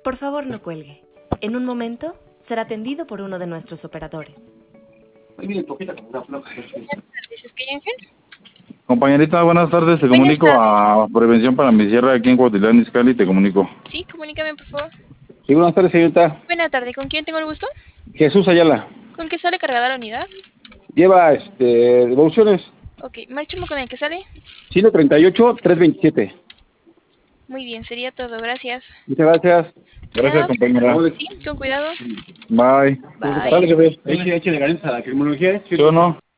Por favor, no cuelgue. En un momento será atendido por uno de nuestros operadores. ¿Dices que Ángel? Compañerita, buenas tardes. Te Buenas comunico tardes. a Prevención para mi Sierra aquí en Cuautitlán Izcalli. Te comunico. Sí, comunícame, por favor. Sí, buenas tardes, señorita. Buena tarde, ¿con quién tengo el gusto? Jesús Ayala. ¿Con qué sale cargada la unidad? Lleva, devoluciones. Ok, márchame con el que sale. Chile 38-327. Muy bien, sería todo, gracias. Muchas gracias. Gracias, compañera. Sí, con cuidado. Bye. Bye. Sale, jefe. Eche de ganas a la criminología. ¿Sí o no?